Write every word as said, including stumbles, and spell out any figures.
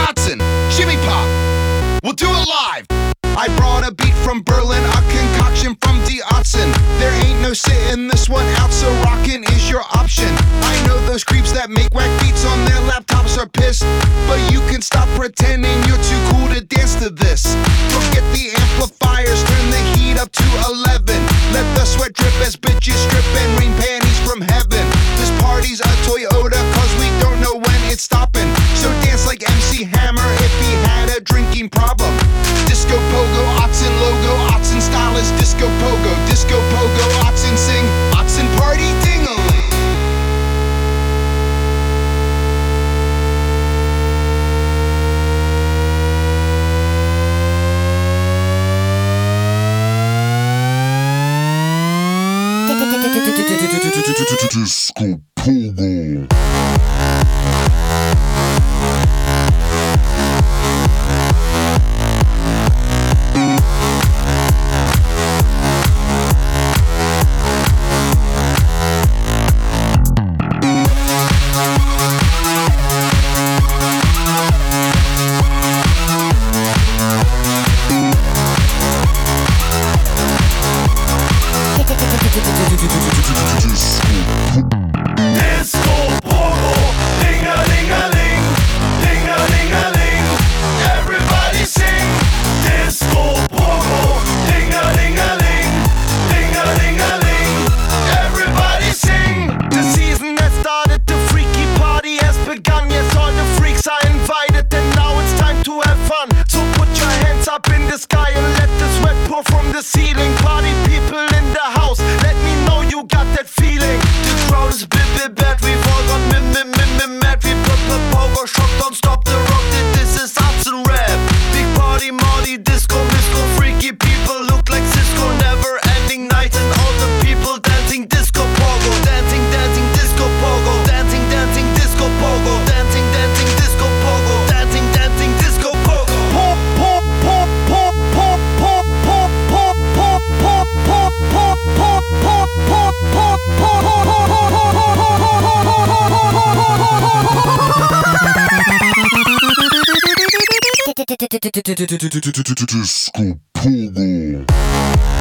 Otzen, Shimmy Pop, we'll do it live. I brought a beat from Berlin, a concoction from D. Otzen. There ain't no sitting this one out, so rockin' is your option. I know those creeps that make whack beats on their laptops are pissed, but you can stop pretending you're too cool to dance to this. Forget the amplifiers, turn the heat up to eleven. Let the sweat drip as bitches strip and rain panties from heaven. This party's a Toyota, cause we don't know when it's stopping. So dance like M C Hammer if he had a drinking problem. Disco Pogo, Otzen logo, Otzen style is Disco Pogo. Disco Pogo, Otzen sing, Otzen party ding-a-ling. Disco Pogo. Disco Pogo.